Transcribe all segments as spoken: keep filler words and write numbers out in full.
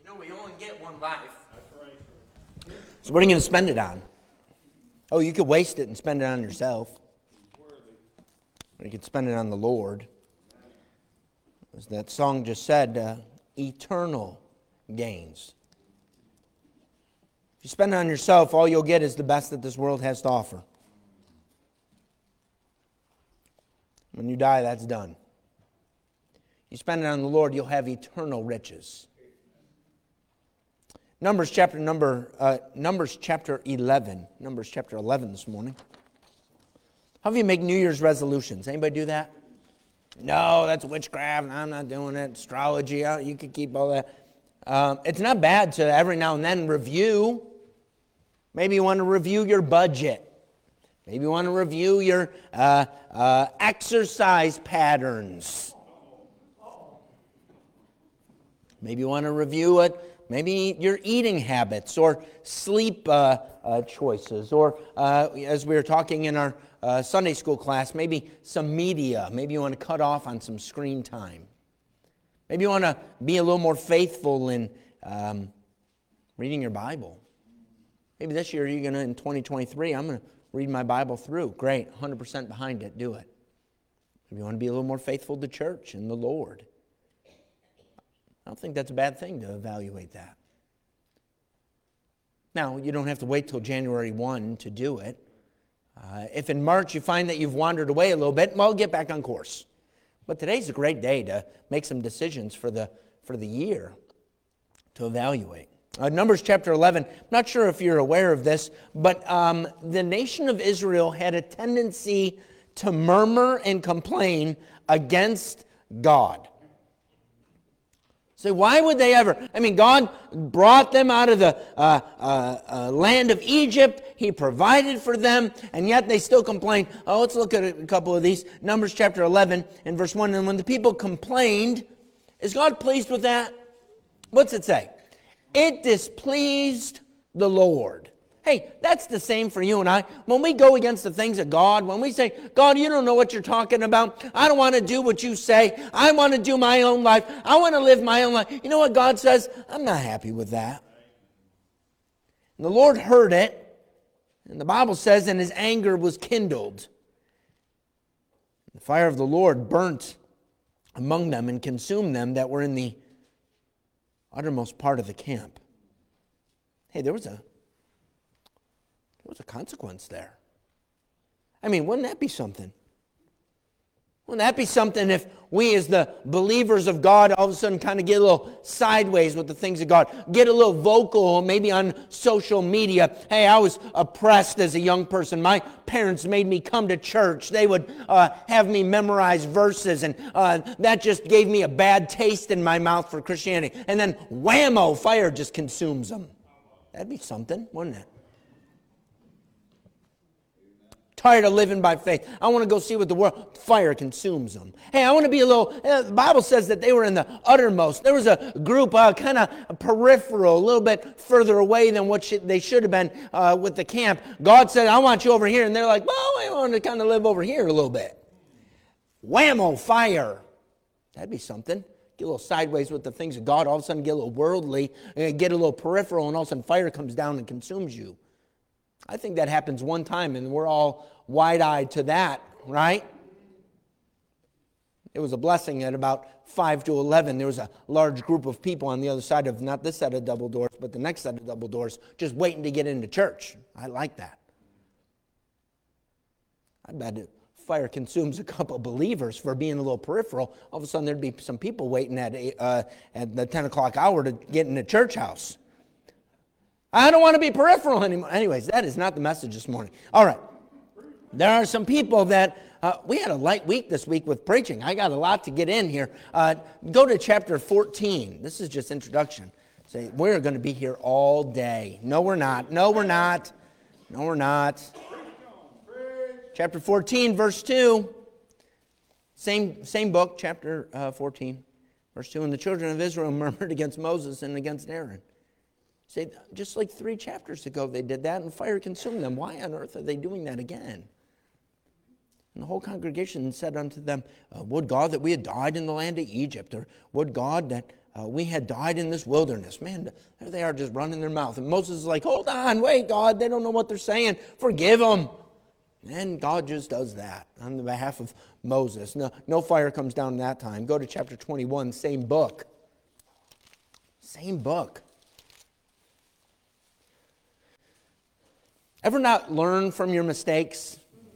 No, we only get one life. So what are you going to spend it on? Oh, you could waste it and spend it on yourself. Or you could spend it on the Lord. As that song just said, uh, eternal gains. If you spend it on yourself, all you'll get is the best that this world has to offer. When you die, that's done. You spend it on the Lord, you'll have eternal riches. Numbers chapter number uh, Numbers chapter eleven. Numbers chapter eleven this morning. How do you make New Year's resolutions? Anybody do that? No, that's witchcraft. I'm not doing it. Astrology. You could keep all that. Um, it's not bad to every now and then review. Maybe you want to review your budget. Maybe you want to review your uh, uh, exercise patterns. Maybe you want to review it. Maybe your eating habits or sleep uh, uh, choices. Or uh, as we were talking in our uh, Sunday school class, maybe some media. Maybe you want to cut off on some screen time. Maybe you want to be a little more faithful in um, reading your Bible. Maybe this year you're going to, in twenty twenty-three, I'm going to read my Bible through. Great, one hundred percent behind it. Do it. Maybe you want to be a little more faithful to church and the Lord. I don't think that's a bad thing to evaluate that. Now, you don't have to wait till January first to do it. Uh, if in March you find that you've wandered away a little bit, well, get back on course. But today's a great day to make some decisions for the, for the year to evaluate. Uh, Numbers chapter eleven, I'm not sure if you're aware of this, but um, the nation of Israel had a tendency to murmur and complain against God. So why would they ever? I mean, God brought them out of the uh, uh, uh, land of Egypt. He provided for them, and yet they still complain. Oh, let's look at a couple of these. Numbers chapter eleven and verse one. And when the people complained, is God pleased with that? What's it say? It displeased the Lord. Hey, that's the same for you and I. When we go against the things of God, when we say, God, you don't know what you're talking about. I don't want to do what you say. I want to do my own life. I want to live my own life. You know what God says? I'm not happy with that. And the Lord heard it. And the Bible says, and his anger was kindled. The fire of the Lord burnt among them and consumed them that were in the uttermost part of the camp. Hey, there was a There was a consequence there. I mean, wouldn't that be something? Wouldn't that be something if we as the believers of God all of a sudden kind of get a little sideways with the things of God, get a little vocal maybe on social media. Hey, I was oppressed as a young person. My parents made me come to church. They would uh, have me memorize verses, and uh, that just gave me a bad taste in my mouth for Christianity. And then whammo, fire just consumes them. That'd be something, wouldn't it? Tired of living by faith. I want to go see what the world, fire consumes them. Hey, I want to be a little, uh, the Bible says that they were in the uttermost. There was a group uh, kind of peripheral, a little bit further away than what should, they should have been uh, with the camp. God said, I want you over here. And they're like, well, I want to kind of live over here a little bit. Whammo, fire. That'd be something. Get a little sideways with the things of God. All of a sudden get a little worldly, and get a little peripheral, and all of a sudden fire comes down and consumes you. I think that happens one time, and we're all wide-eyed to that, right? It was a blessing at about five to eleven. There was a large group of people on the other side of, not this set of double doors, but the next set of double doors, just waiting to get into church. I like that. I bet if fire consumes a couple of believers for being a little peripheral, all of a sudden there'd be some people waiting at, uh, at the ten o'clock hour to get in the church house. I don't want to be peripheral anymore. Anyways, that is not the message this morning. All right. There are some people that, uh, we had a light week this week with preaching. I got a lot to get in here. Uh, go to chapter fourteen. This is just introduction. Say, we're going to be here all day. No, we're not. No, we're not. No, we're not. Chapter fourteen, verse two. Same, same book, chapter uh, fourteen, verse two. And the children of Israel murmured against Moses and against Aaron. Say, just like three chapters ago they did that, and fire consumed them. Why on earth are they doing that again? And the whole congregation said unto them, uh, would God that we had died in the land of Egypt, or would God that uh, we had died in this wilderness. Man, there they are just running their mouth. And Moses is like, hold on, wait, God, they don't know what they're saying. Forgive them. And God just does that on the behalf of Moses. No, no fire comes down that time. Go to chapter twenty-one, same book. Same book. Ever not learn from your mistakes?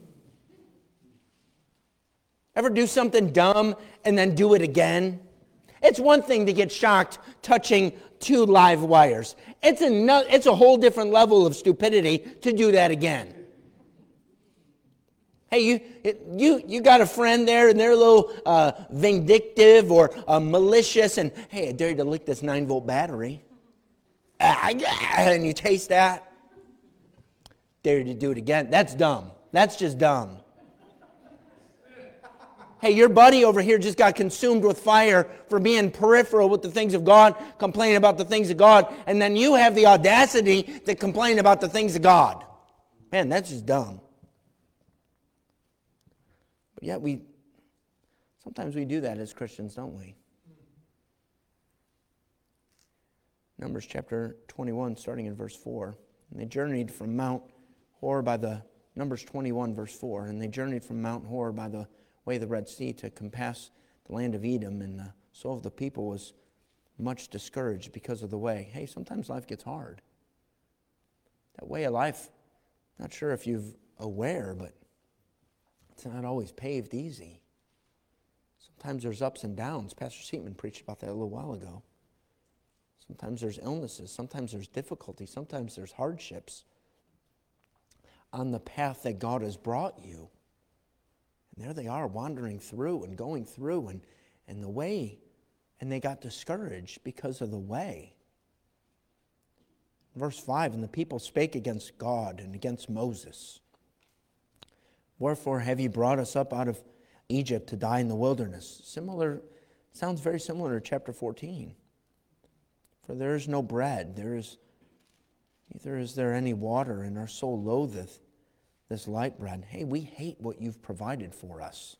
Ever do something dumb and then do it again? It's one thing to get shocked touching two live wires. It's a, it's a whole different level of stupidity to do that again. Hey, you you you got a friend there and they're a little uh, vindictive or uh, malicious and, hey, I dare you to lick this nine volt battery. Ah, and you taste that. Dare you to do it again. That's dumb. That's just dumb. Hey, your buddy over here just got consumed with fire for being peripheral with the things of God, complaining about the things of God, and then you have the audacity to complain about the things of God. Man, that's just dumb. But yet we, sometimes we do that as Christians, don't we? Numbers chapter twenty-one, starting in verse four. And they journeyed from Mount Hor by the, Numbers twenty-one, verse four. And they journeyed from Mount Hor by the way of the Red Sea to compass the land of Edom, and the soul of the people was much discouraged because of the way. Hey, sometimes life gets hard. That way of life, not sure if you're aware, but it's not always paved easy. Sometimes there's ups and downs. Pastor Seatman preached about that a little while ago. Sometimes there's illnesses. Sometimes there's difficulty. Sometimes there's hardships on the path that God has brought you. And there they are wandering through and going through and, and the way, and they got discouraged because of the way. Verse five, and the people spake against God and against Moses. Wherefore have ye brought us up out of Egypt to die in the wilderness? Similar, sounds very similar to chapter fourteen. For there is no bread, there is, neither is there any water, and our soul loatheth this light bread. Hey, we hate what you've provided for us.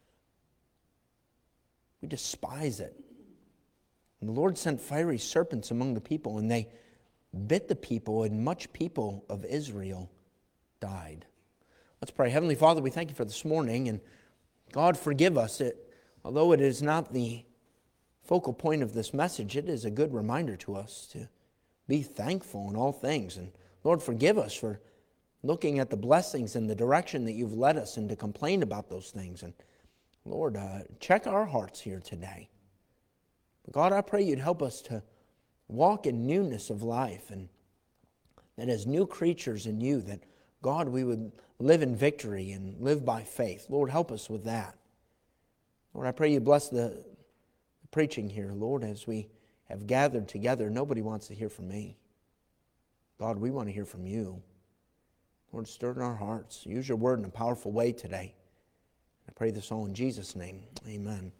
We despise it. And the Lord sent fiery serpents among the people, and they bit the people, and much people of Israel died. Let's pray. Heavenly Father, we thank you for this morning, and God, forgive us. It, although it is not the focal point of this message, it is a good reminder to us to be thankful in all things. And Lord, forgive us for looking at the blessings and the direction that you've led us and to complain about those things. And Lord, uh, check our hearts here today. God, I pray you'd help us to walk in newness of life, and that as new creatures in you, that God, we would live in victory and live by faith. Lord, help us with that. Lord, I pray you bless the, the preaching here, Lord, as we have gathered together. Nobody wants to hear from me. God, we want to hear from you. Lord, stir in our hearts. Use your word in a powerful way today. I pray this all in Jesus' name. Amen.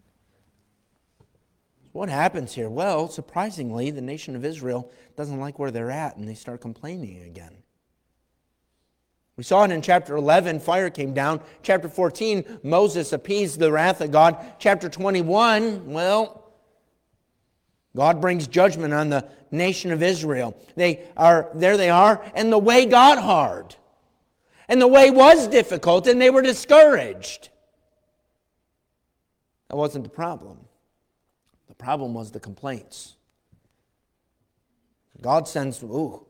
So what happens here? Well, surprisingly, the nation of Israel doesn't like where they're at, and they start complaining again. We saw it in chapter eleven, fire came down. Chapter fourteen, Moses appeased the wrath of God. Chapter twenty-one, well, God brings judgment on the nation of Israel. They are, there they are, and the way got hard. And the way was difficult, and they were discouraged. That wasn't the problem. The problem was the complaints. God sends, ooh,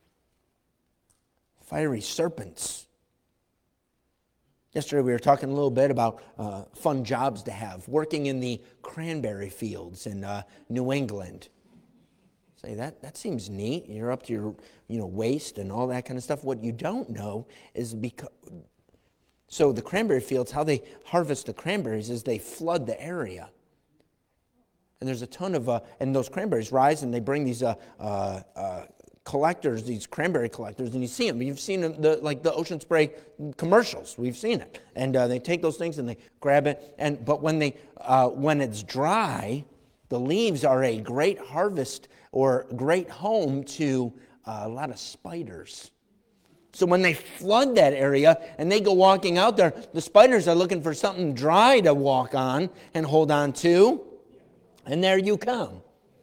fiery serpents. Yesterday we were talking a little bit about uh, fun jobs to have, working in the cranberry fields in uh, New England. Say, that, that seems neat. You're up to your you know, waist and all that kind of stuff. What you don't know is because... So the cranberry fields, how they harvest the cranberries is they flood the area. And there's a ton of... Uh, and those cranberries rise and they bring these uh, uh, uh, collectors, these cranberry collectors, and you see them. You've seen them, the, like the Ocean Spray commercials. We've seen it. And uh, they take those things and they grab it. And But when they uh, when it's dry, the leaves are a great harvest or great home to uh, a lot of spiders. So when they flood that area and they go walking out there, the spiders are looking for something dry to walk on and hold on to. And there you come.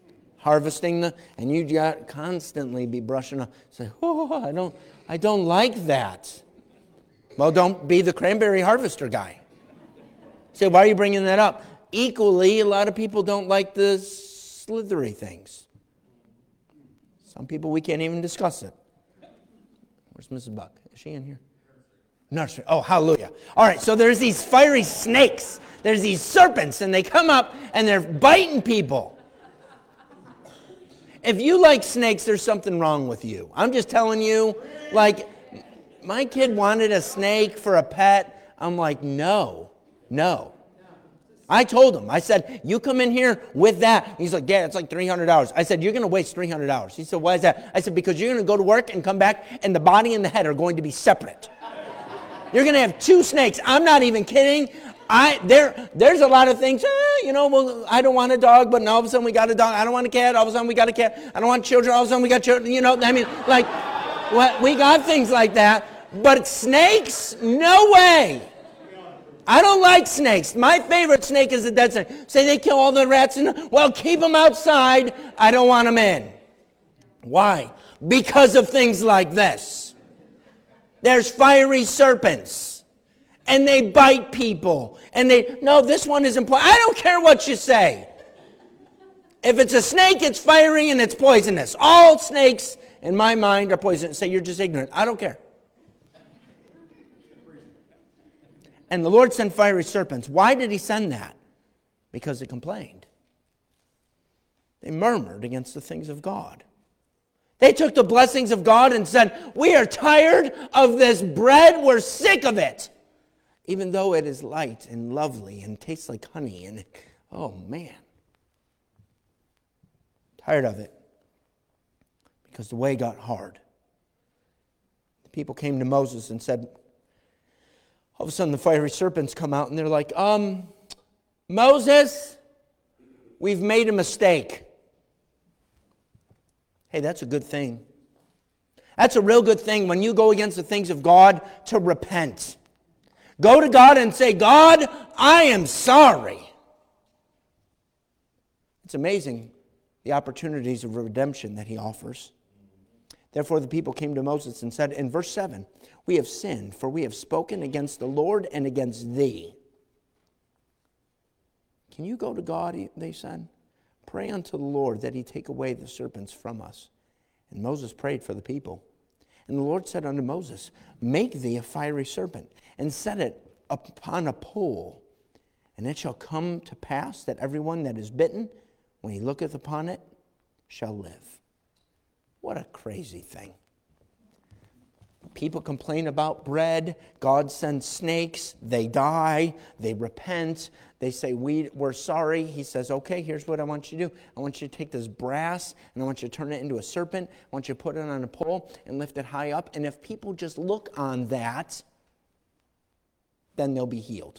harvesting the, and you got constantly be brushing up. Say, oh, I don't, I don't like that. Well, don't be the cranberry harvester guy. Say, why are you bringing that up? Equally, a lot of people don't like the slithery things. Some people, we can't even discuss it. Where's Missus Buck? Is she in here? Nursery. Oh, hallelujah. All right, so there's these fiery snakes. There's these serpents, and they come up, and they're biting people. If you like snakes, there's something wrong with you. I'm just telling you, like, my kid wanted a snake for a pet. I'm like, no, no. I told him, I said, you come in here with that. He's like, Dad, it's like three hundred dollars. I said, you're going to waste three hundred dollars. He said, why is that? I said, because you're going to go to work and come back, and the body and the head are going to be separate. You're going to have two snakes. I'm not even kidding. I there. There's a lot of things, eh, you know, well, I don't want a dog, but all of a sudden we got a dog. I don't want a cat. All of a sudden we got a cat. I don't want children. All of a sudden we got children. You know, I mean, like, what we got things like that. But snakes, no way. I don't like snakes. My favorite snake is a dead snake. Say they kill all the rats, and well, keep them outside. I don't want them in. Why? Because of things like this. There's fiery serpents, and they bite people. And they, no, this one is important. I don't care what you say. If it's a snake, it's fiery and it's poisonous. All snakes, in my mind, are poisonous. Say you're just ignorant. I don't care. And the Lord sent fiery serpents. Why did he send that? Because they complained. They murmured against the things of God. They took the blessings of God and said, we are tired of this bread. We're sick of it. Even though it is light and lovely and tastes like honey. And oh man. Tired of it. Because the way got hard. The people came to Moses and said, all of a sudden the fiery serpents come out and they're like, um, Moses, we've made a mistake. Hey, that's a good thing. That's a real good thing when you go against the things of God to repent. Go to God and say, God, I am sorry. It's amazing the opportunities of redemption that he offers. Therefore the people came to Moses and said in verse seven, we have sinned, for we have spoken against the Lord and against thee. Can you go to God, they said? Pray unto the Lord that he take away the serpents from us. And Moses prayed for the people. And the Lord said unto Moses, make thee a fiery serpent, and set it upon a pole. And it shall come to pass that everyone that is bitten, when he looketh upon it, shall live. What a crazy thing. People complain about bread. God sends snakes. They die. They repent. They say, we, we're sorry. He says, okay, here's what I want you to do. I want you to take this brass and I want you to turn it into a serpent. I want you to put it on a pole and lift it high up. And if people just look on that, then they'll be healed.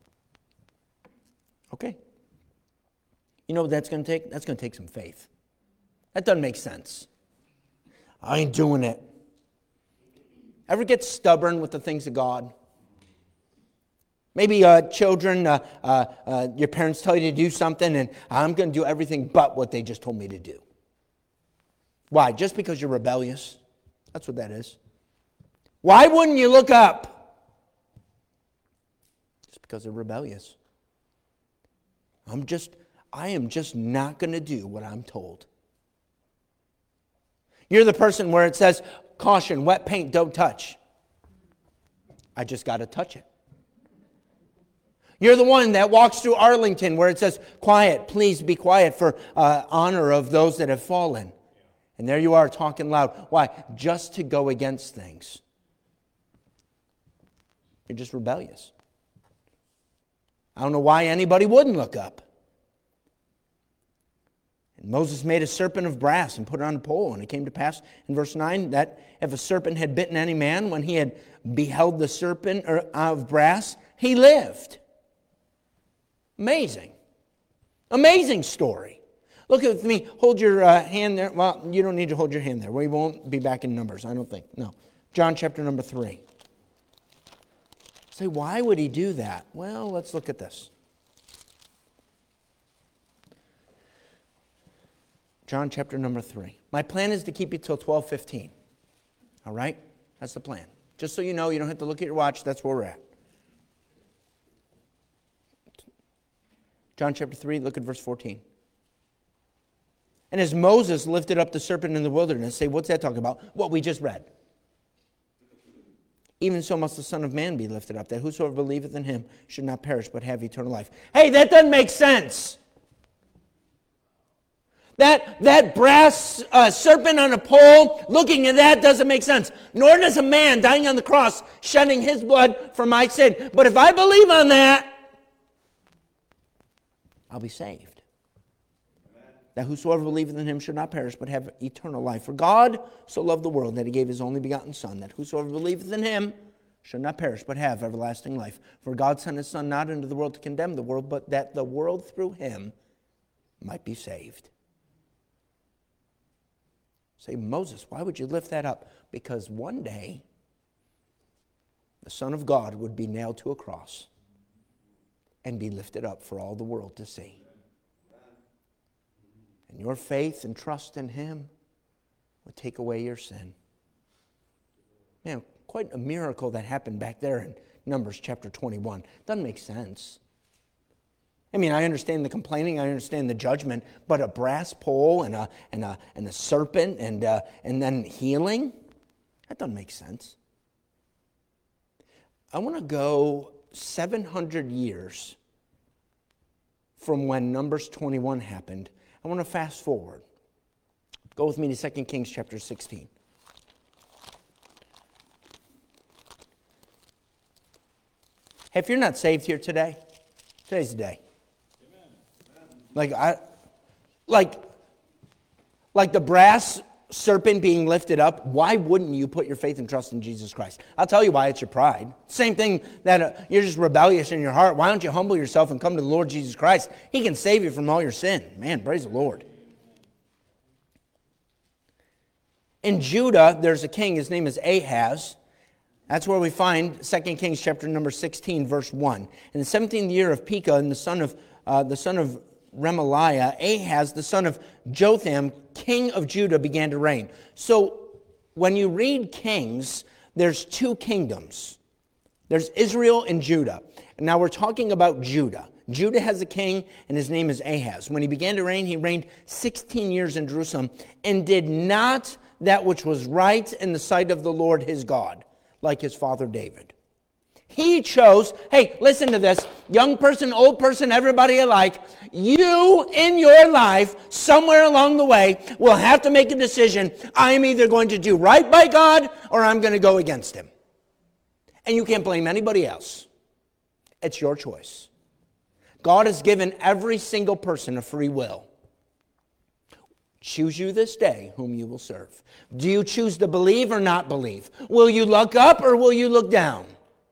Okay. You know what that's going to take? That's going to take some faith. That doesn't make sense. I ain't doing it. Ever get stubborn with the things of God? Maybe uh, children, uh, uh, uh, your parents tell you to do something and I'm going to do everything but what they just told me to do. Why? Just because you're rebellious? That's what that is. Why wouldn't you look up? Just because they're rebellious. I'm just, I am just not going to do what I'm told. You're the person where it says, caution, wet paint, don't touch. I just got to touch it. You're the one that walks through Arlington where it says, quiet, please be quiet for uh, honor of those that have fallen. And there you are talking loud. Why? Just to go against things. You're just rebellious. I don't know why anybody wouldn't look up. And Moses made a serpent of brass and put it on a pole. And it came to pass in verse nine that if a serpent had bitten any man, when he had beheld the serpent of brass, he lived. Amazing. Amazing story. Look at me. Hold your uh, hand there. Well, you don't need to hold your hand there. We won't be back in Numbers, I don't think. No. John chapter number three. Say, why would he do that? Well, let's look at this. John chapter number three. My plan is to keep you till twelve fifteen. All right? That's the plan. Just so you know, you don't have to look at your watch. That's where we're at. John chapter three, look at verse fourteen. And as Moses lifted up the serpent in the wilderness, say, what's that talking about? What we just read. Even so must the Son of Man be lifted up, that whosoever believeth in him should not perish, but have eternal life. Hey, that doesn't make sense. That, that brass uh, serpent on a pole, looking at that doesn't make sense. Nor does a man dying on the cross, shedding his blood for my sin. But if I believe on that, I'll be saved. Amen. That whosoever believeth in him should not perish, but have eternal life. For God so loved the world that he gave his only begotten Son, that whosoever believeth in him should not perish, but have everlasting life. For God sent his Son not into the world to condemn the world, but that the world through him might be saved. Say, Moses, why would you lift that up? Because one day, the Son of God would be nailed to a cross and be lifted up for all the world to see. And your faith and trust in him would take away your sin. Man, quite a miracle that happened back there in Numbers chapter twenty-one. Doesn't make sense. I mean, I understand the complaining, I understand the judgment, but a brass pole and a and a and a serpent and uh, and then healing, that doesn't make sense. I want to go seven hundred years from when Numbers twenty-one happened. I want to fast forward. Go with me to Second Kings chapter sixteen. Hey, if you're not saved here today, today's the day. Like I, like, like the brass serpent being lifted up, why wouldn't you put your faith and trust in Jesus Christ? I'll tell you why. It's your pride. Same thing that uh, you're just rebellious in your heart. Why don't you humble yourself and come to the Lord Jesus Christ? He can save you from all your sin. Man, praise the Lord. In Judah, there's a king. His name is Ahaz. That's where we find Second Kings chapter number sixteen, verse one. In the seventeenth year of Pekah, and the son of uh, the son of Remaliah, Ahaz, the son of Jotham, king of Judah, began to reign. So when you read Kings, there's two kingdoms. There's Israel and Judah. And now we're talking about Judah. Judah has a king, and his name is Ahaz. When he began to reign, he reigned sixteen years in Jerusalem and did not that which was right in the sight of the Lord his God, like his father David. He chose, hey, listen to this, young person, old person, everybody alike, you in your life, somewhere along the way, will have to make a decision. I'm either going to do right by God or I'm going to go against him. And you can't blame anybody else. It's your choice. God has given every single person a free will. Choose you this day whom you will serve. Do you choose to believe or not believe? Will you look up or will you look down?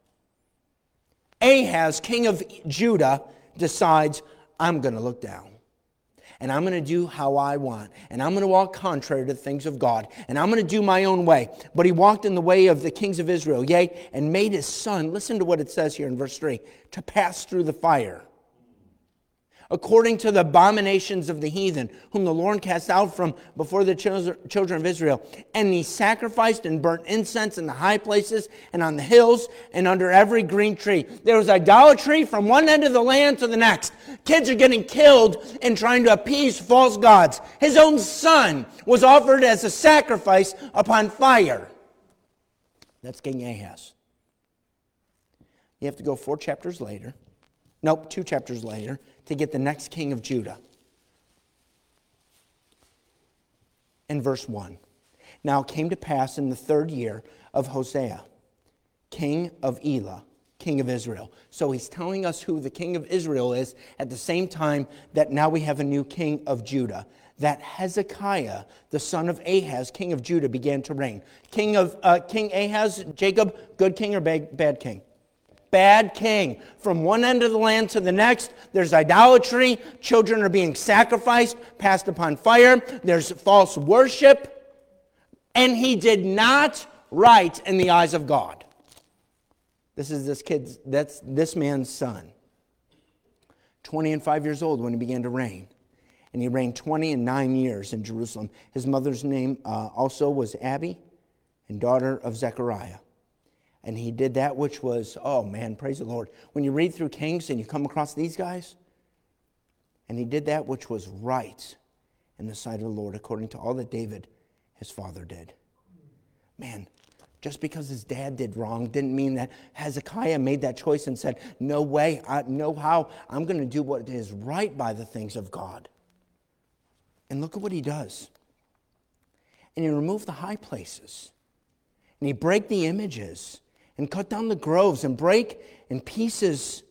Ahaz, king of Judah, decides, I'm going to look down. And I'm going to do how I want. And I'm going to walk contrary to the things of God. And I'm going to do my own way. But he walked in the way of the kings of Israel, yea, and made his son, listen to what it says here in verse three, to pass through the fire, according to the abominations of the heathen, whom the Lord cast out from before the children of Israel. And he sacrificed and burnt incense in the high places and on the hills and under every green tree. There was idolatry from one end of the land to the next. Kids are getting killed in trying to appease false gods. His own son was offered as a sacrifice upon fire. That's King Ahaz. You have to go four chapters later. Nope, two chapters later, to get the next king of Judah. In verse one. Now it came to pass in the third year of Hosea, king of Elah, king of Israel. So he's telling us who the king of Israel is at the same time that now we have a new king of Judah. That Hezekiah, the son of Ahaz, king of Judah, began to reign. King of uh, King Ahaz, Jacob, good king or bad, bad king? Bad king. From one end of the land to the next, there's idolatry. Children are being sacrificed, passed upon fire. There's false worship. And he did not right in the eyes of God. This is this kid's, that's this man's son. twenty and five years old when he began to reign. And he reigned twenty and nine years in Jerusalem. His mother's name uh, also was Abi, and daughter of Zechariah. And he did that which was, oh man, praise the Lord. When you read through Kings and you come across these guys, and he did that which was right in the sight of the Lord, according to all that David, his father, did. Man, just because his dad did wrong didn't mean that Hezekiah made that choice and said, no way, I, no how, I'm going to do what is right by the things of God. And look at what he does. And he removed the high places. And he break the images. And cut down the groves. And break in pieces.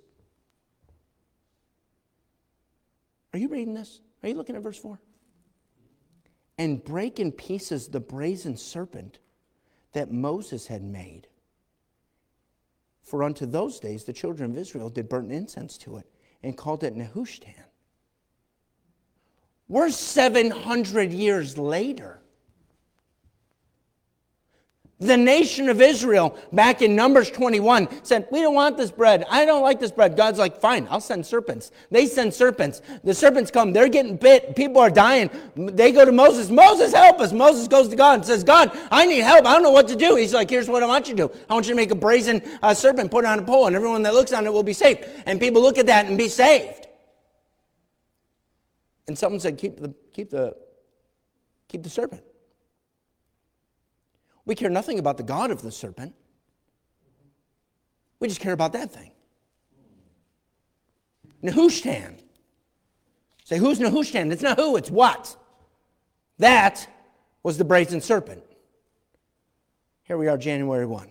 Are you reading this? Are you looking at verse four? And break in pieces the brazen serpent that Moses had made. For unto those days the children of Israel did burn incense to it. And called it Nehushtan. We're seven hundred years later. The nation of Israel, back in Numbers twenty-one, said, we don't want this bread. I don't like this bread. God's like, fine, I'll send serpents. They send serpents. The serpents come. They're getting bit. People are dying. They go to Moses. Moses, help us. Moses goes to God and says, God, I need help. I don't know what to do. He's like, here's what I want you to do. I want you to make a brazen uh, serpent, put it on a pole, and everyone that looks on it will be saved. And people look at that and be saved. And someone said, keep the, keep the, keep the serpent. We care nothing about the God of the serpent. We just care about that thing. Nehushtan. Say, who's Nehushtan? It's not who, it's what. That was the brazen serpent. Here we are, January first.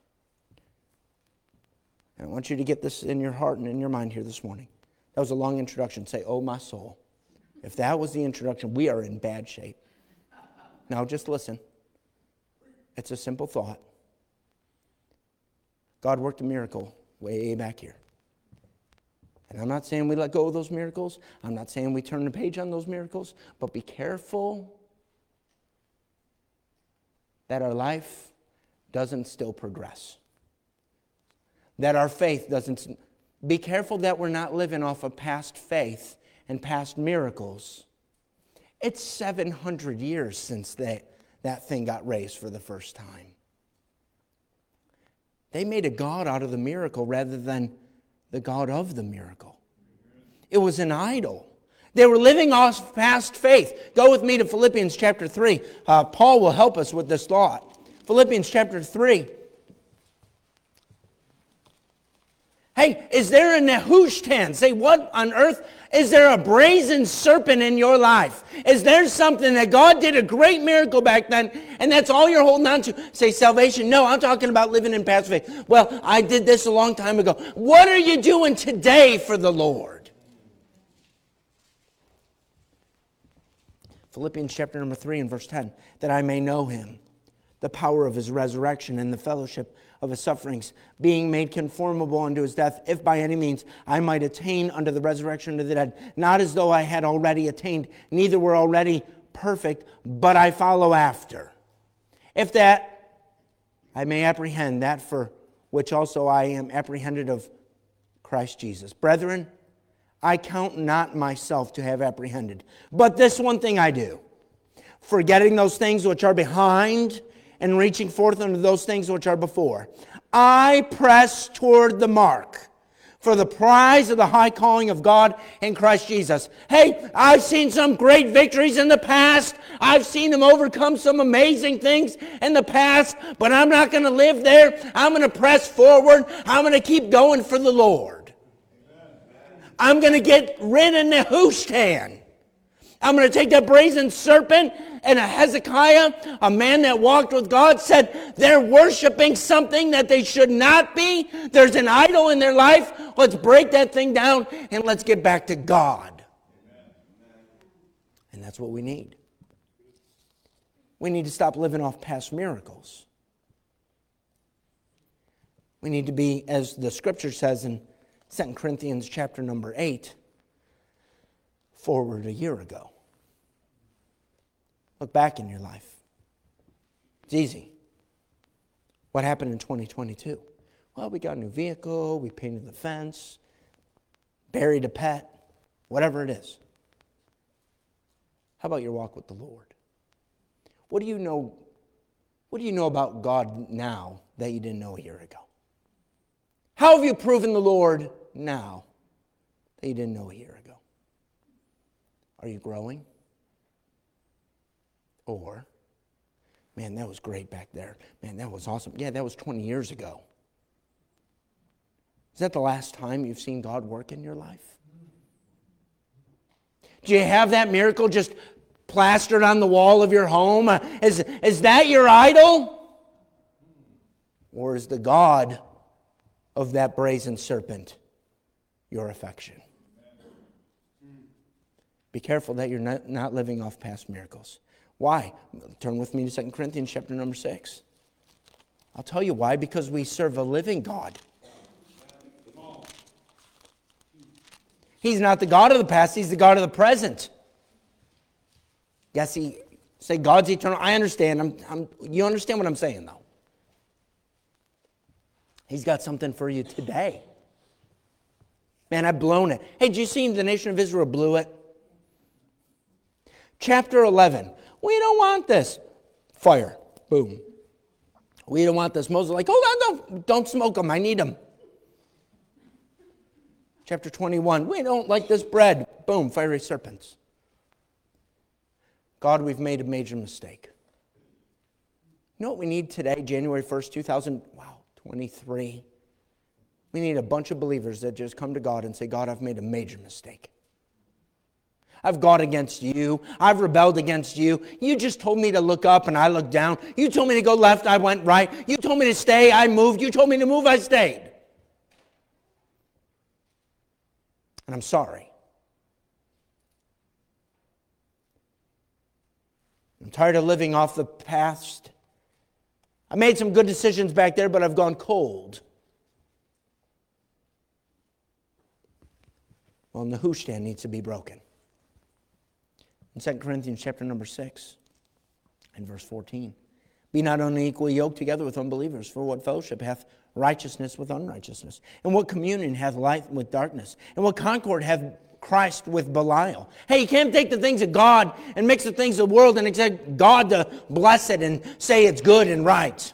I want you to get this in your heart and in your mind here this morning. That was a long introduction. Say, oh, my soul. If that was the introduction, we are in bad shape. Now, just listen. It's a simple thought. God worked a miracle way back here. And I'm not saying we let go of those miracles. I'm not saying we turn the page on those miracles. But be careful that our life doesn't still progress. That our faith doesn't... Be careful that we're not living off of past faith and past miracles. It's seven hundred years since they, that thing got raised for the first time. They made a God out of the miracle rather than the God of the miracle. It was an idol. They were living off past faith. Go with me to Philippians chapter three. Uh, Paul will help us with this thought. Philippians chapter three. Hey, is there a Nehushtan? Say, what on earth? Is there a brazen serpent in your life? Is there something that God did a great miracle back then, and that's all you're holding on to? Say, salvation. No, I'm talking about living in past faith. Well, I did this a long time ago. What are you doing today for the Lord? Philippians chapter number three and verse ten. That I may know him, the power of his resurrection and the fellowship of his sufferings, being made conformable unto his death, if by any means I might attain unto the resurrection of the dead. Not as though I had already attained, neither were already perfect, but I follow after. If that I may apprehend that for which also I am apprehended of Christ Jesus. Brethren, I count not myself to have apprehended, but this one thing I do, forgetting those things which are behind, and reaching forth unto those things which are before. I press toward the mark for the prize of the high calling of God in Christ Jesus. Hey, I've seen some great victories in the past. I've seen them overcome some amazing things in the past, but I'm not going to live there. I'm going to press forward. I'm going to keep going for the Lord. I'm going to get rid of Nehushtan. I'm going to take that brazen serpent. And a Hezekiah, a man that walked with God, said they're worshiping something that they should not be. There's an idol in their life. Let's break that thing down and let's get back to God. And that's what we need. We need to stop living off past miracles. We need to be, as the scripture says in Second Corinthians chapter number eight, forward a year ago. Look back in your life. It's easy. What happened in twenty twenty-two? Well, we got a new vehicle, we painted the fence, buried a pet, whatever it is. How about your walk with the Lord? What do you know, what do you know about God now that you didn't know a year ago? How have you proven the Lord now that you didn't know a year ago? Are you growing? Or, man, that was great back there. Man, that was awesome. Yeah, that was twenty years ago. Is that the last time you've seen God work in your life? Do you have that miracle just plastered on the wall of your home? Is, is that your idol? Or is the God of that brazen serpent your affection? Be careful that you're not, not living off past miracles. Why? Turn with me to Second Corinthians chapter number six. I'll tell you why. Because we serve a living God. He's not the God of the past. He's the God of the present. Yes, he say God's eternal. I understand. I'm, I'm, you understand what I'm saying, though. He's got something for you today. Man, I've blown it. Hey, did you see the nation of Israel blew it? Chapter eleven. We don't want this. Fire. Boom. We don't want this. Moses is like, hold on, don't, don't smoke them. I need them. Chapter twenty-one. We don't like this bread. Boom. Fiery serpents. God, we've made a major mistake. You know what we need today, January first, two thousand twenty-three? We need a bunch of believers that just come to God and say, God, I've made a major mistake. I've gone against you. I've rebelled against you. You just told me to look up and I looked down. You told me to go left, I went right. You told me to stay, I moved. You told me to move, I stayed. And I'm sorry. I'm tired of living off the past. I made some good decisions back there, but I've gone cold. Well, Nehushtan needs to be broken. In Second Corinthians chapter number six and verse fourteen. Be not unequally yoked together with unbelievers, for what fellowship hath righteousness with unrighteousness? And what communion hath light with darkness? And what concord hath Christ with Belial? Hey, you can't take the things of God and mix the things of the world and expect God to bless it and say it's good and right.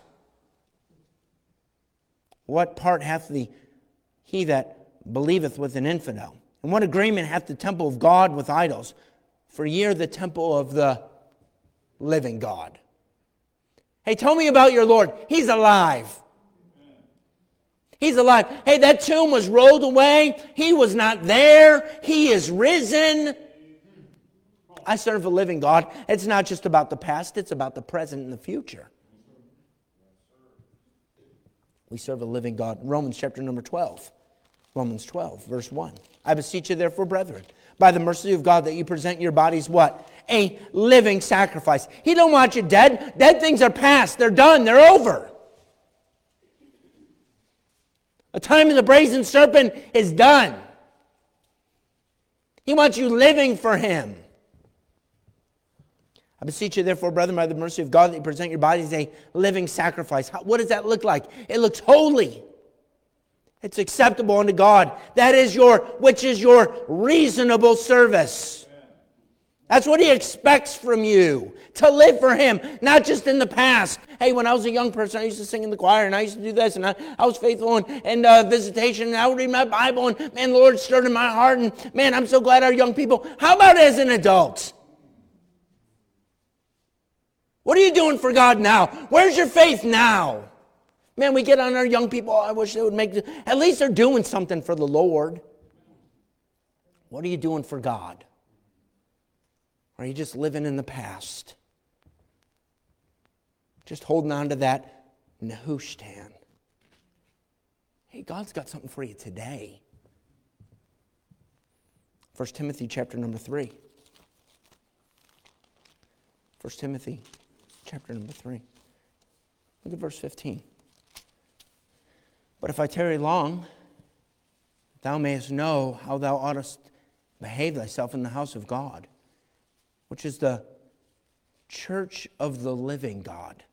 What part hath the he that believeth with an infidel? And what agreement hath the temple of God with idols? For ye are the temple of the living God. Hey, tell me about your Lord. He's alive. He's alive. Hey, that tomb was rolled away. He was not there. He is risen. I serve a living God. It's not just about the past. It's about the present and the future. We serve a living God. Romans chapter number twelve. Romans twelve, verse one. I beseech you therefore, brethren, by the mercy of God, that you present your bodies what? A living sacrifice. He don't want you dead. Dead things are past. They're done. They're over. The time of the brazen serpent is done. He wants you living for Him. I beseech you therefore, brethren, by the mercy of God, that you present your bodies a living sacrifice. How, what does that look like? It looks holy. It's acceptable unto God. That is your, which is your reasonable service. That's what He expects from you. To live for Him, not just in the past. Hey, when I was a young person, I used to sing in the choir, and I used to do this, and I, I was faithful in, in uh, visitation, and I would read my Bible, and man, the Lord stirred in my heart, and man, I'm so glad our young people. How about as an adult? What are you doing for God now? Where's your faith now? Man, we get on our young people, oh, I wish they would make it. At least they're doing something for the Lord. What are you doing for God? Or are you just living in the past? Just holding on to that Nehushtan. Hey, God's got something for you today. First Timothy chapter number three. First Timothy chapter number three. Look at verse fifteen. But if I tarry long, thou mayest know how thou oughtest behave thyself in the house of God, which is the church of the living God,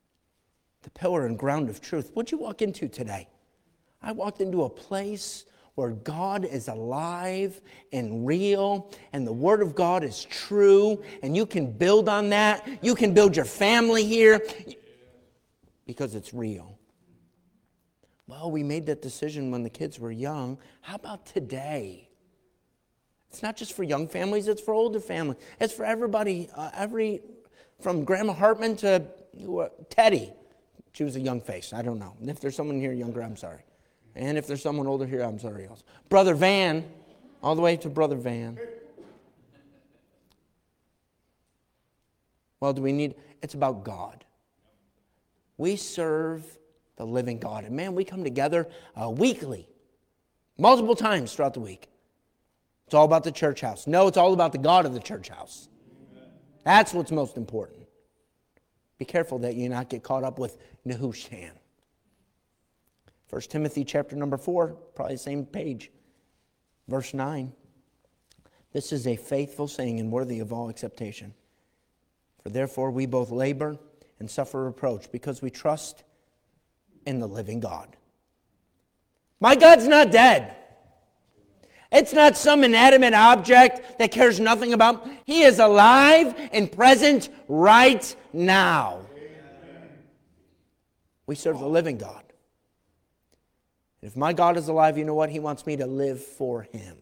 the pillar and ground of truth. What'd you walk into today? I walked into a place where God is alive and real, and the Word of God is true, and you can build on that. You can build your family here because it's real. Well, we made that decision when the kids were young. How about today? It's not just for young families, it's for older families. It's for everybody, uh, every, from Grandma Hartman to uh, Teddy. She was a young face, I don't know. And if there's someone here younger, I'm sorry. And if there's someone older here, I'm sorry also. Brother Van, all the way to Brother Van. Well, do we need, it's about God. We serve the living God. And man, we come together uh, weekly, multiple times throughout the week. It's all about the church house. No, it's all about the God of the church house. That's what's most important. Be careful that you not get caught up with Nehushtan. First Timothy chapter number four, probably the same page, verse nine. This is a faithful saying and worthy of all acceptation. For therefore we both labor and suffer reproach because we trust in the living God. My God's not dead. It's not some inanimate object that cares nothing about. He is alive and present right now. We serve the living God. If my God is alive, you know what? He wants me to live for Him.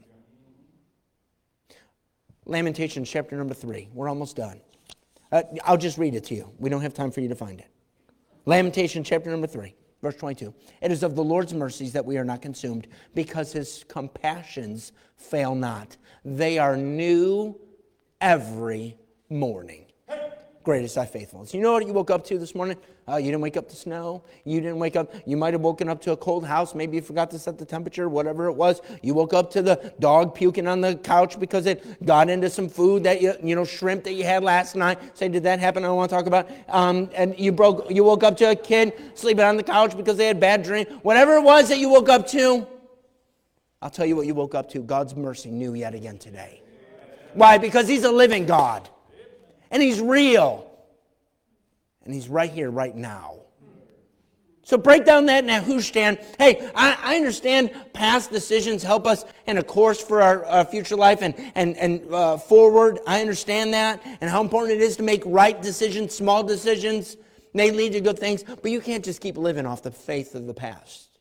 Lamentations chapter number three. We're almost done. Uh, I'll just read it to you. We don't have time for you to find it. Lamentations chapter number three, verse twenty-two. It is of the Lord's mercies that we are not consumed, because His compassions fail not. They are new every morning. Great is thy faithfulness. You know what you woke up to this morning? Uh, you didn't wake up to snow. You didn't wake up. You might have woken up to a cold house. Maybe you forgot to set the temperature, whatever it was. You woke up to the dog puking on the couch because it got into some food that you, you know, shrimp that you had last night. Say, did that happen? I don't want to talk about. Um, and you broke. You woke up to a kid sleeping on the couch because they had bad dream. Whatever it was that you woke up to, I'll tell you what you woke up to. God's mercy new yet again today. Why? Because He's a living God. And He's real. And He's right here, right now. So break down that Nehushtan. Hey, I, I understand past decisions help us in a course for our, our future life and, and, and uh, forward. I understand that and how important it is to make right decisions, small decisions. They lead to good things. But you can't just keep living off the faith of the past.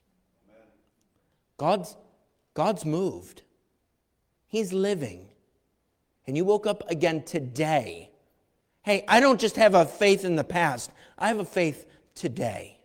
God's, God's moved. He's living. And you woke up again today. Hey, I don't just have a faith in the past. I have a faith today.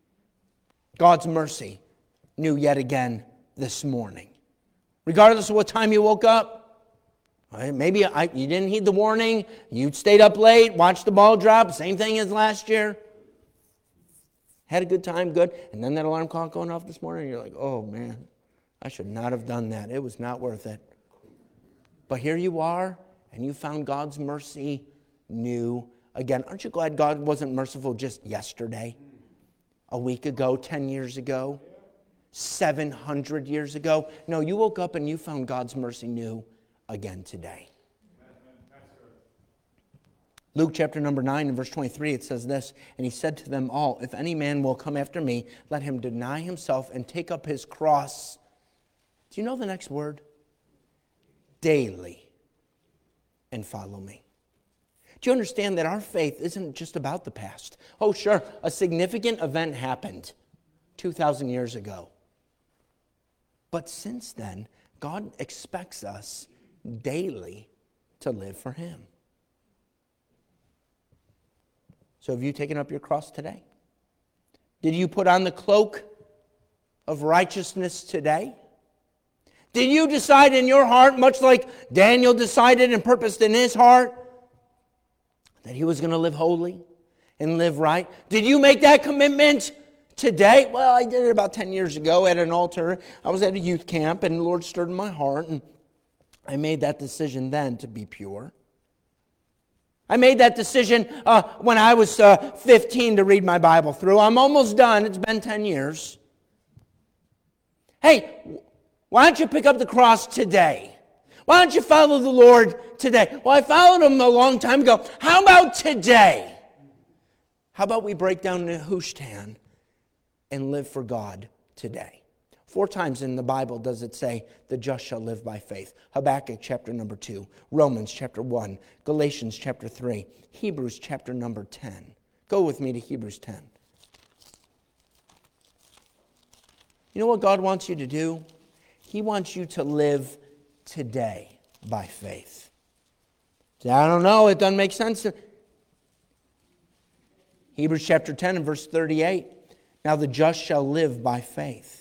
God's mercy new yet again this morning. Regardless of what time you woke up, maybe I, you didn't heed the warning, you stayed up late, watched the ball drop, same thing as last year. Had a good time, good. And then that alarm clock going off this morning, you're like, oh man, I should not have done that. It was not worth it. But here you are, and you found God's mercy new again. Aren't you glad God wasn't merciful just yesterday, a week ago, ten years ago, seven hundred years ago? No, you woke up and you found God's mercy new again today. Luke chapter number nine and verse twenty-three, it says this, and He said to them all, if any man will come after me, let him deny himself and take up his cross. Do you know the next word? Daily, and follow me. Do you understand that our faith isn't just about the past? Oh, sure, a significant event happened two thousand years ago. But since then, God expects us daily to live for Him. So have you taken up your cross today? Did you put on the cloak of righteousness today? Did you decide in your heart, much like Daniel decided and purposed in his heart, that he was going to live holy and live right? Did you make that commitment today? Well, I did it about ten years ago at an altar. I was at a youth camp and the Lord stirred in my heart and I made that decision then to be pure. I made that decision uh, when I was uh, fifteen to read my Bible through. I'm almost done. It's been ten years. Hey, why don't you pick up the cross today? Why don't you follow the Lord today? Well, I followed Him a long time ago. How about today? How about we break down Nehushtan and live for God today? Four times in the Bible does it say, the just shall live by faith. Habakkuk chapter number two, Romans chapter one, Galatians chapter three, Hebrews chapter number ten. Go with me to Hebrews ten. You know what God wants you to do? He wants you to live today by faith. Say, I don't know, it doesn't make sense. Hebrews chapter ten and verse thirty-eight. Now the just shall live by faith.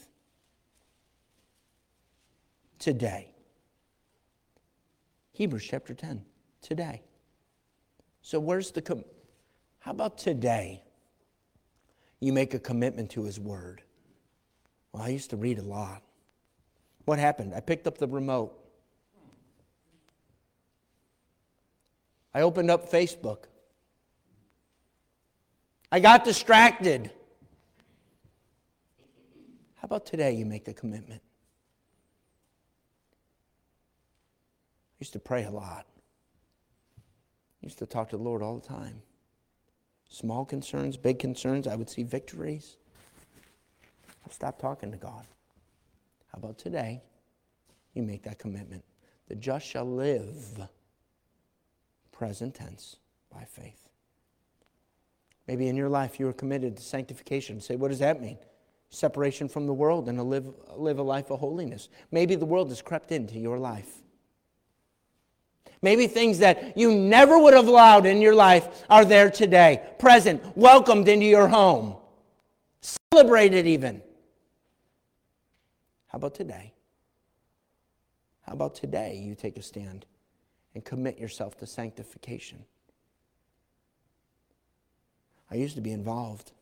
Today. Hebrews chapter ten. Today. So where's the... Com- How about today? You make a commitment to His Word. Well, I used to read a lot. What happened? I picked up the remote. I opened up Facebook. I got distracted. How about today you make a commitment? I used to pray a lot. I used to talk to the Lord all the time. Small concerns, big concerns, I would see victories. I stopped talking to God. How about today? You make that commitment. The just shall live, present tense, by faith. Maybe in your life you are committed to sanctification. Say, what does that mean? Separation from the world and to live, live a life of holiness. Maybe the world has crept into your life. Maybe things that you never would have allowed in your life are there today, present, welcomed into your home, celebrated even. How about today? How about today you take a stand and commit yourself to sanctification? I used to be involved.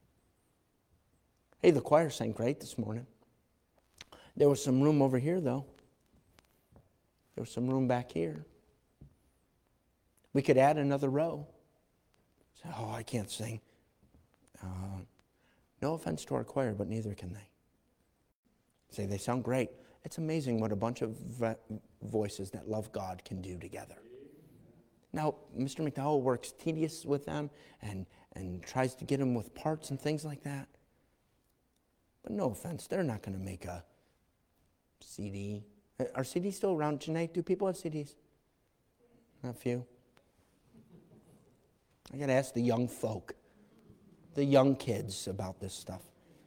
Hey, the choir sang great this morning. There was some room over here, though. There was some room back here. We could add another row. Say, oh, I can't sing. Uh, no offense to our choir, but neither can they. Say, they sound great. It's amazing what a bunch of voices that love God can do together. Now, Mister McDowell works tedious with them and, and tries to get them with parts and things like that. But no offense, they're not going to make a C D. Are C Ds still around, Janae? Do people have C Ds? Not a few. I got to ask the young folk, the young kids about this stuff.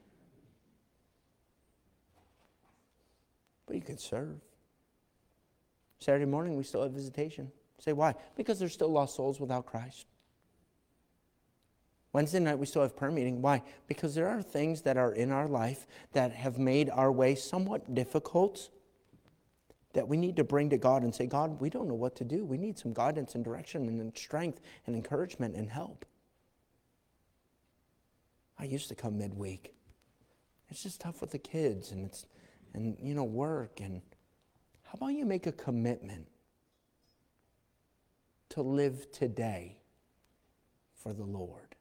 But you could serve. Saturday morning, we still have visitation. Say, why? Because there's still lost souls without Christ. Wednesday night, we still have prayer meeting. Why? Because there are things that are in our life that have made our way somewhat difficult that we need to bring to God and say, God, we don't know what to do. We need some guidance and direction and strength and encouragement and help. I used to come midweek. It's just tough with the kids and it's and you know work. And how about you make a commitment to live today for the Lord?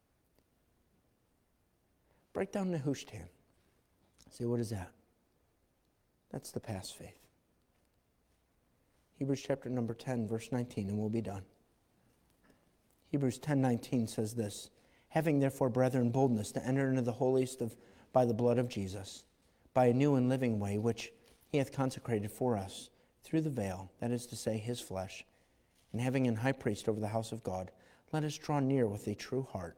Break down Nehushtan. Say, what is that? That's the past faith. Hebrews chapter number ten, verse nineteen, and we'll be done. Hebrews ten nineteen says this, having therefore, brethren, boldness to enter into the holiest of by the blood of Jesus, by a new and living way, which he hath consecrated for us, through the veil, that is to say, his flesh, and having an high priest over the house of God, let us draw near with a true heart.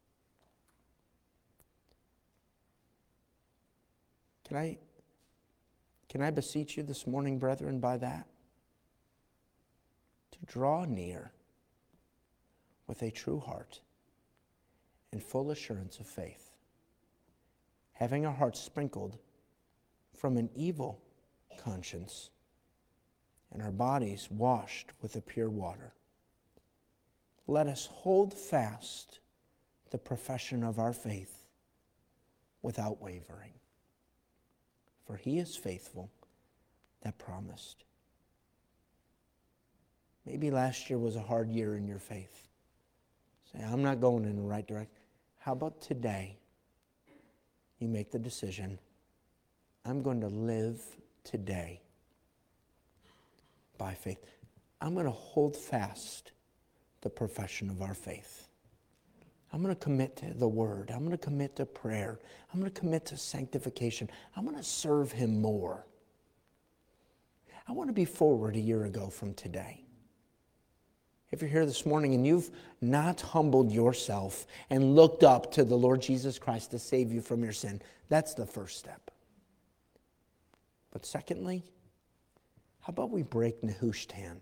Can I, can I beseech you this morning, brethren, by that? To draw near with a true heart and full assurance of faith, having our hearts sprinkled from an evil conscience and our bodies washed with the pure water. Let us hold fast the profession of our faith without wavering. For he is faithful that promised. Maybe last year was a hard year in your faith. Say, I'm not going in the right direction. How about today? You make the decision, I'm going to live today by faith. I'm going to hold fast the profession of our faith. I'm going to commit to the Word. I'm going to commit to prayer. I'm going to commit to sanctification. I'm going to serve Him more. I want to be forward a year ago from today. If you're here this morning and you've not humbled yourself and looked up to the Lord Jesus Christ to save you from your sin, that's the first step. But secondly, how about we break Nehushtan?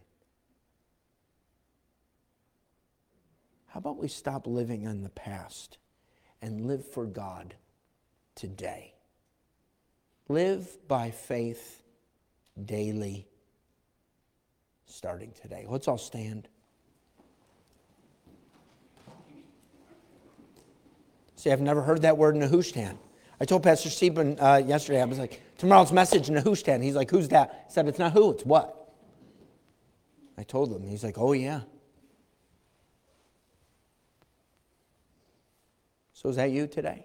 How about we stop living in the past and live for God today? Live by faith daily, starting today. Let's all stand. See, I've never heard that word Nehushtan. I told Pastor Stephen uh, yesterday, I was like, tomorrow's message, Nehushtan. He's like, who's that? I said, it's not who, it's what. I told him. He's like, oh yeah. So is that you today?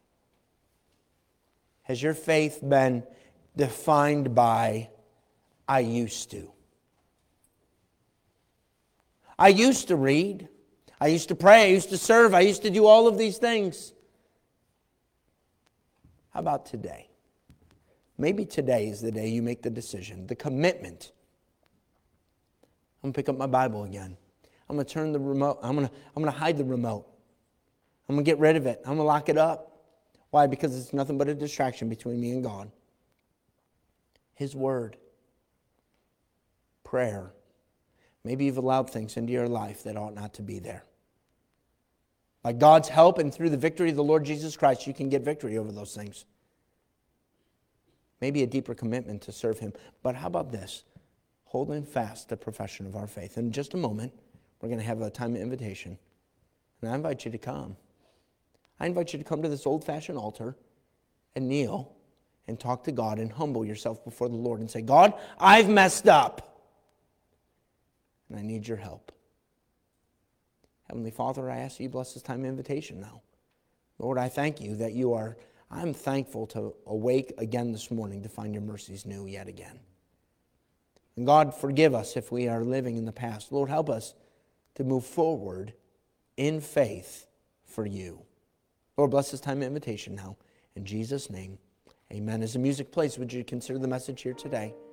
Has your faith been defined by, I used to? I used to read. I used to pray. I used to serve. I used to do all of these things. How about today? Maybe today is the day you make the decision, the commitment. I'm going to pick up my Bible again. I'm going to turn the remote. I'm going to, I'm going to hide the remote. I'm going to get rid of it. I'm going to lock it up. Why? Because it's nothing but a distraction between me and God. His Word. Prayer. Maybe you've allowed things into your life that ought not to be there. By God's help and through the victory of the Lord Jesus Christ, you can get victory over those things. Maybe a deeper commitment to serve Him. But how about this? Holding fast the profession of our faith. In just a moment, we're going to have a time of invitation. And I invite you to come. I invite you to come to this old-fashioned altar and kneel and talk to God and humble yourself before the Lord and say, God, I've messed up. And I need your help. Heavenly Father, I ask you bless this time of invitation now. Lord, I thank you that you are, I'm thankful to awake again this morning to find your mercies new yet again. And God, forgive us if we are living in the past. Lord, help us to move forward in faith for you. Lord, bless this time of invitation now. In Jesus' name, amen. As the music plays, would you consider the message here today?